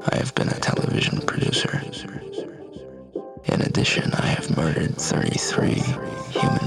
I have been a television producer. In addition, I have murdered 33 human